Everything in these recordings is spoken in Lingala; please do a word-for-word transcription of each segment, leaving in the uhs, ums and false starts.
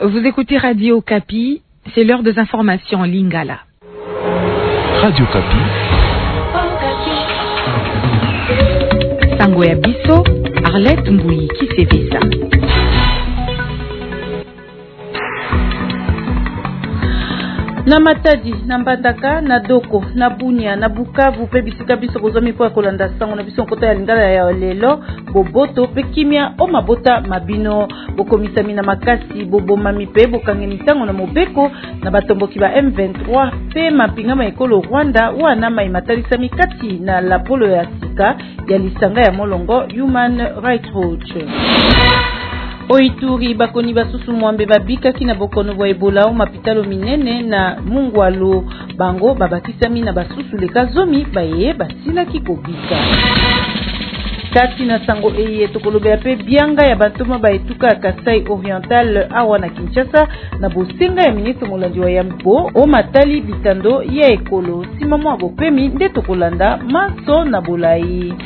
Vous écoutez Radio Kapi, c'est l'heure des informations en Lingala. Radio Kapi. Sango ya biso, Arlette Mbouyi Kisevesa. Na Matadi, na Mbandaka, na Doko, na Bunia, na Bukavu, pe bisika biso kozomi po kolanda sango na biso nkota ya Lingala ya lelo, boboto pe kimia o mabota mabino, bokomisami na makasi, bobomami pe bokangeni tango na mobeko na batomboki ba M vingt-trois pe mapinga ma ekolo Rwanda wana mai matalisami kati na lapolo ya sika ya lisanga ya molongo Human Rights Watch. Oituri bakoni basusu mwambe babika kina bokono bwa Ebola o mapitalo minene na Mungwalu bango babakisami na basusu leka zomi baye basila kikobika. Kati na sango eye tokolobe pe bianga ya bantoma baetuka ya Kasai Oriental awa na Kinshasa na bosenga ya ministre molandi wa Yambo o matali bitando ya ekolo simamo abopemi nde tokolanda maso na bolai.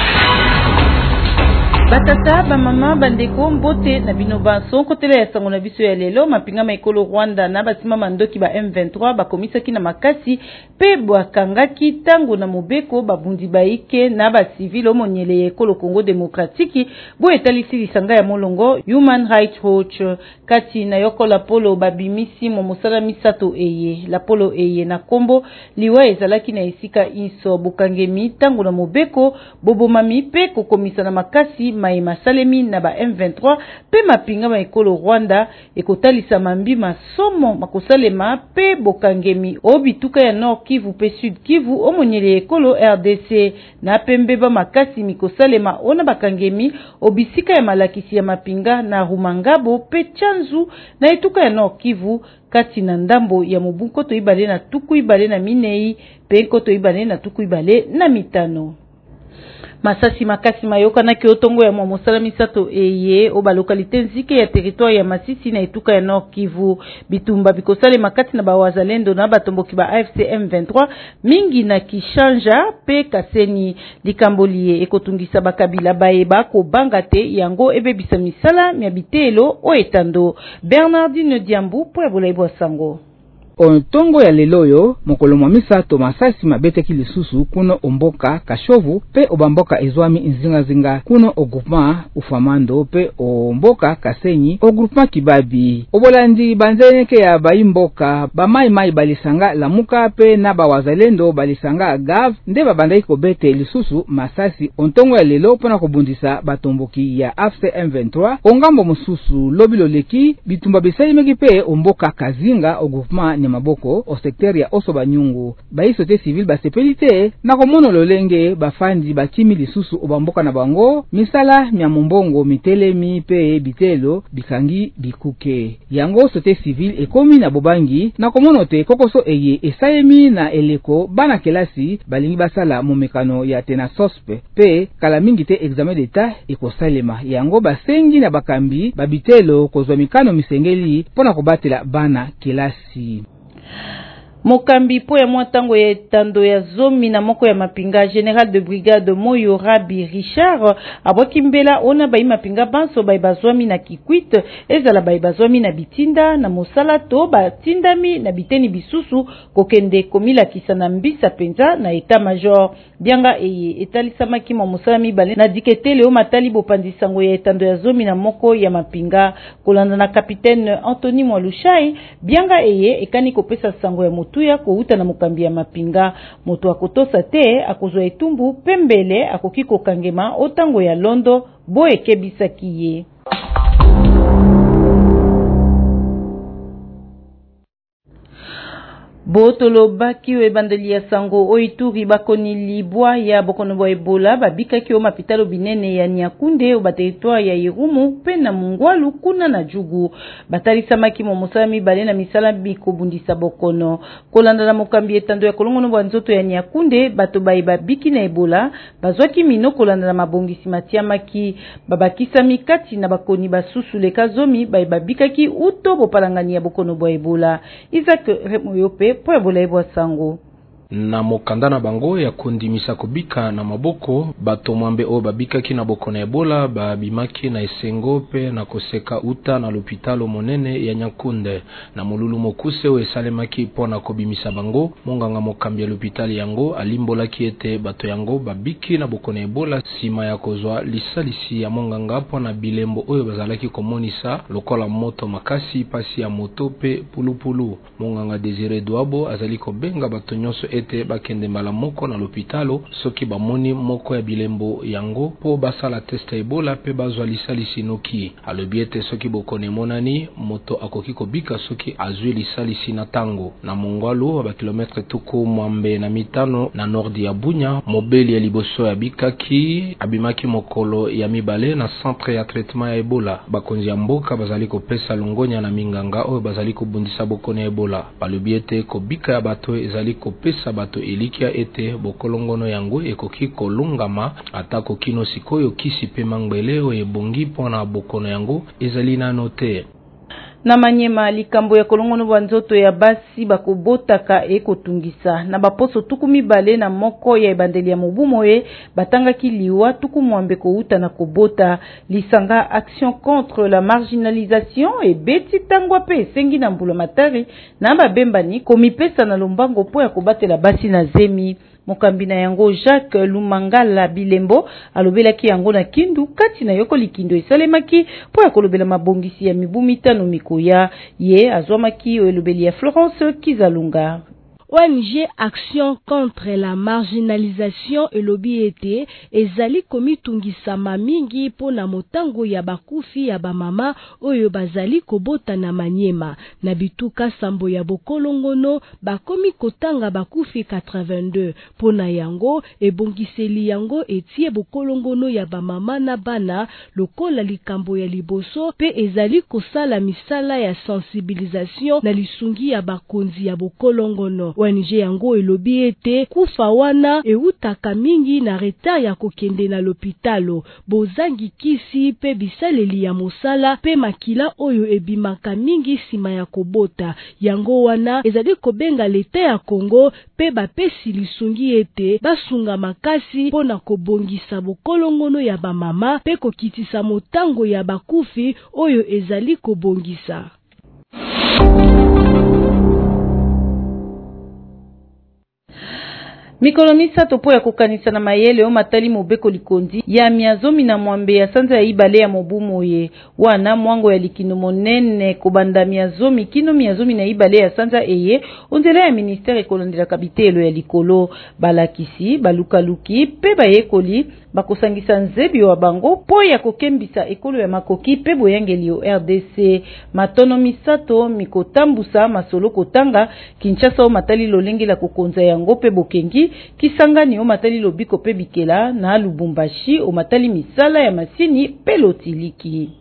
Batata, bamama, bandeko, mbote, na bino banso, kotele ya sango na biso ya lelo, mapinga maikolo Rwanda na batima mandoki ba M vingt-trois, bakomisaki na makasi, pe boakangaki tango na mobeko, babundi baike, na ba civil omonyele ya ekolo Congo Demokratiki, bo etalisi lisanga ya molongo, Human Rights Watch, kati na yoko la polo babimisi momosala misato eye, la polo eye na kombo, liwa ezalaki na esika inso, bokangemi, tango na mobeko, bobo mami, pe kokomisa na makasi, mai masalemi na ba M vingt-trois pe mapinga ma ekolo Rwanda ekotalisa mambi masomo makosalema pe bokangemi obituka ya Nord Kivu pe Sud Kivu omonyele ekolo R D C na pembeba makasi mikosalema ona bakangemi obisika ya malakisi ya mapinga na Rumangabo pe Chanzu na etuka ya Nord Kivu kati na ndambo ya Mobunko to ibale na tuku ibale na Minei pe koto ibale na tuku ibale na mitano. Masasi makasi mayoka na kiotongo ya mwamosala misato eye oba lokalite nzike ya territoire ya Masisi na etuka ya Nord Kivu bitumba bikosale makati na bawazalendo na batomboki ba A F C M vingt-trois mingi na Kishanja pe Kaseni likambolie ekotungisa bakabila baeba ko bangate yango ebe bisa misala miabitelo o etando. Bernardine Diambu po ebolaibo sango. Ontongo ya leloyo mokolo mwa misato masasi mabeteki lisusu kuno omboka kashovu pe obamboka ezwami nzinga zinga kuno o groupement ufamando pe omboka kasenyi o groupement kibabi obolandi banzeneke ya baimboka bamai mai balisanga lamuka pe na bawazalendo balisanga gav nde babandaki kobete lisusu masasi ontongo ya lelo pona kobundisa batomboki ya A F C M vingt-trois ongambo mususu lobilo leki bitumba bisalimeki pe omboka kazinga o groupement maboko o secteur ya Osoba Nyungu baisote civil basepelite na komono lolenge bafandi bakimi lisusu obamboka na bango misala mya mombongo mitelemi pe bitelo bikangi bikuke yango sote civil ekomi na bobangi na komono te kokoso eye esayemi na eleko bana kelasi balingi basala momekano ya tena sospe pe kala mingi te examen d'etat ekosalema yango basengi na bakambi babitelo kozwa mikano misengeli pona kobatela bana kelasi. Mokambi po ya mwatango ya etando ya zomi na moko ya mapinga General de Brigade Moyo Rabi Richard abwaki mbela ona bai mapinga banso bai bazwami na Kikwit ezala bai bazwami na bitinda na mosala to batindami na biteni bisusu kokende komila kisa na mbisa penza na eta major bianga eye etalisama kima mosala mibale na diketele o matali bopandisango ya etando ya zomi na moko ya mapinga kolanda na kapitaine Anthony Mwalushai bianga eye ekani kopesa sango ya tuya kouta na mokambi ya mapinga moto akotosa te akozwa etumbu pembele akoki kokangema otango ya londo bo ekebisaki ye. Botolo baki we bandeli ya sango oituri bakoni libwa ya bokono bwa Ebola babika ki o mapitalo binene ya Nyakunde o bateritwa ya Irumu pe na Mungwalu kuna na Jugu batalisa maki momosala mibale na misala bikobundisa bokono kolanda na mokambi etando ya kolongono bwa nzoto ya Nyakunde bato bai babiki na Ebola bazwaki mino kolanda na mabongisi matia maki babakisa mikati na bakoni basusu leka zomi bai babika ki uto bopalangani ya bokono bwa Ebola Isaac Remoyope po ebola ebo sango. na mokanda na bango ya kondimisa kobika na maboko bato mwambe o babikaki na boko na Ebola babimaki na esengo pe na koseka uta na l'hôpital monene ya Nyakunde na mululu mokuse o esalemaki pona kobimisa bango. Monganga mokambi ya l'hôpital yango alimbolaki ete bato yango babiki na boko na Ebola sima ya kozwa lisalisi ya monganga pona bilembo oyo bazalaki komonisa lokola moto makasi pasi ya moto pe pulupulu. Monganga Désiré Douabo azali kobenga bato nyonso ete bakende mbala moko na l'hôpitalo soki bamoni moko ya bilembo yango po basala test Ebola pe bazwa lisalisi noki. Alobi ete soki bokone monani moto akoki kobika soki azwi lisalisi na tango. Na mongwalu ba kilometre tuku mwambe na mitano na nordi ya Bunya, mobeli ya liboso ya bikaki abimaki mokolo ya mibale na centre ya traitement ya Ebola. Bakonzi ya mboka bazali kopesa longonya na minganga oyo bazali kobundisa bokone Ebola. Balobi ete kobika ya bato ezali kopesa bato elikia ete bokolongono yango ekoki kolungama atako kino sikoyo kisi pe mangbele oyo ebongi pona bokono yango ezali nano te. Na Manyema likambo ya kolongono bwa nzoto ya basi bakobotaka ekotungisa na baposo tuku mibale na moko ya ebandeli ya mobumoye batangaki liwa tuku mwambe kouta na kobota. Lisanga Action contre la marginalisation e beti tangwa pe sengi na mbula matari na babembani komipesa na lombango po ya kobatela basi na zemi. Mokambina yango Jacques Lumangala Bilembo alobelaki yango na Kindu kati na yoko likindo esalemaki po ya kolobela mabongisi ya mibu mitano mikoya ye azwamaki elobeli ya Florence Kizalunga. O N G Action contre la marginalisation elobi ete ezali komitungisama mingi po na motango ya bakufi ya bamama oyo bazali kobota na Manyema. Na bituka sambo ya bokolongono bakomi kotanga bakufi quatre-vingt-deux. Po na yango ebongiseli yango etie bokolongono ya bamama na bana lokola likambo ya liboso pe ezali kosala misala ya sensibilisation na lisungi ya bakonzi ya bokolongono. O N G yango elobi ete kufa wana eutaka mingi na retard ya kokende na l'hôpitalo, bozangi kisi pe bisaleli ya mosala pe makila oyo ebimaka mingi sima ya kobota. Yango wana ezali kobenga leta ya Congo pe bapesi lisungi ete basunga makasi pona kobongisa bokolongono ya bamama pe kokitisa motango ya bakufi oyo ezali kobongisa. Mikolo misato po ya kokanisa na mayele o matali mobeko likondi ya miazomi na mwambe ya sanza ya ibale ya mobumoye wana mwango ya likino monene kobanda miazomi kino miazomi na ibale ya sanza eye onzela ya ministere ekolondela kabitelo ya likolo balakisi balukaluki pe bayekoli bakosangisa nzebi wa bango po ya kokembisa ekolo ya makoki pe boyangeli o R D C matono misato mikotambusa masolo kotanga Kinshasa o matali lolenge la kokonza yango pe bokengi kisangani o matali lobiko pe bikela na Lubumbashi o matali misala ya masini pe lotiliki.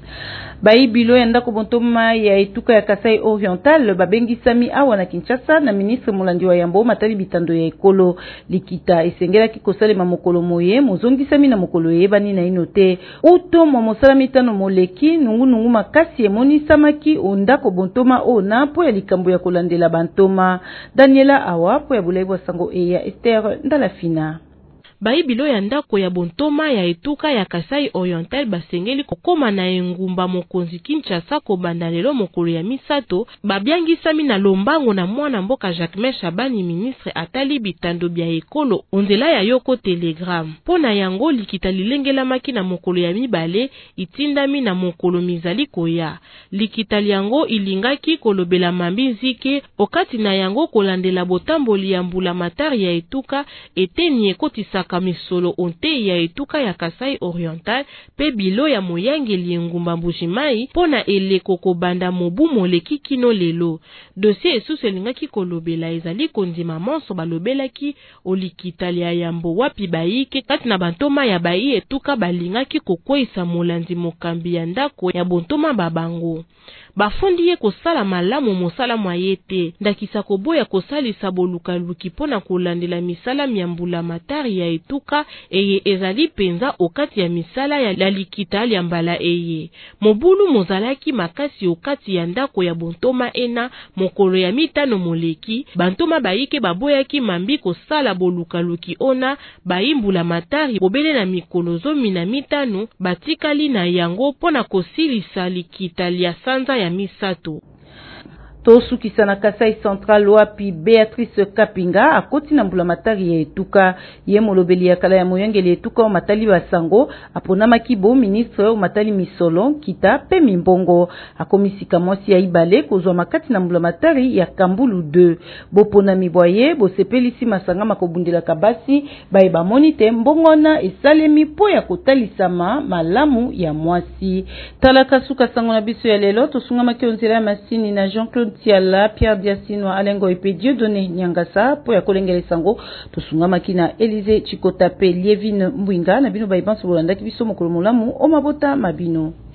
Bai bilo ya ndako bontoma ya etuka ya Kasai Oriental babengisami awa na Kinshasa na ministre Molandi wa Yambo matali bitando ya ekolo likita esengela kikosalema mokolo moye mozongisami na mokolo yebani na inote uto momosala mitano moleki nungu nungu makasi emoni samaki ondako bontoma ona po ya likambo ya kolandela bantoma. Daniela awa po ya bulaibu wa sango eya Esther Ndalafina. Baibilo ya ndako ya bontoma ya etuka ya Kasai Oriental basengeli kokoma na engumba mokonzi Kinshasa kobanda lelo mokolo ya misato babyangisami na lombango na mwana mboka Jacques Shabani ministre atali bitando bya ekolo onzela ya yoko telegram pona yango likita lilengela maki na mokolo ya mibale itindami na mokolo mizali koya likita yango ilingaki kolobela mambinzike okati na yango kolandela botamboli ya mbula matari ya etuka eteni ekotisa kamisolo onte ya etuka ya Kasai Oriental pe bilo ya moyangeli engumba Mbujimai pona eleko kobanda mobu moleki kino lelo. Dossier esusu elingaki kolobela ezali kondima monso balobelaki olikitali ya Yambo wapi baike kati na bantoma ya bai etuka balingaki kokwesa molandi mokambi ya ndako ya bontoma babango. Bafundi ye kosala malamu mosala mwayete ndakisa koboya kosalisa bolukaluki pona kolandela misala miambula matari ya etuka eye ezali penza okati ya misala ya likita ya mbala eye. Mobulu mozalaki makasi okati ya ndako ya bontoma ena mokolo ya mitano moleki, bantoma bayike baboyaki mambi kosala bolukaluki ona baimbula matari bobele na mikolo zomi na mitano batikali na yango pona kosilisa likita ya sanza ya misato. Tosukisa na Kasai Central wapi Beatrice Kapinga akoti na mbula matari ya etuka ye molobeli ya kala ya moyengeli etuka o matali basango aponama kibo ministre o matali misolo kita pe mimbongo akomisika mwasi ya ibale kozwa makati na mbula matari ya Kambulu deux bopona mibwaye bosepelisi masanga makobundela kabasi bae bamonite mbongona esalemi po ya kotalisama malamu ya mwasi. Talaka suka sango na biso ya lelo tosunga makionzela ya masini na Jean-Claude Tiala, Pierre Diasino, Alengo Epe, Dieudonné Nyangasa, po ya kolengele sango, tosungama kina Elize Chikotape, Lievine Mbwinga, na bino baibanso bolanda kibiso mokolo molamu, o mabota mabino.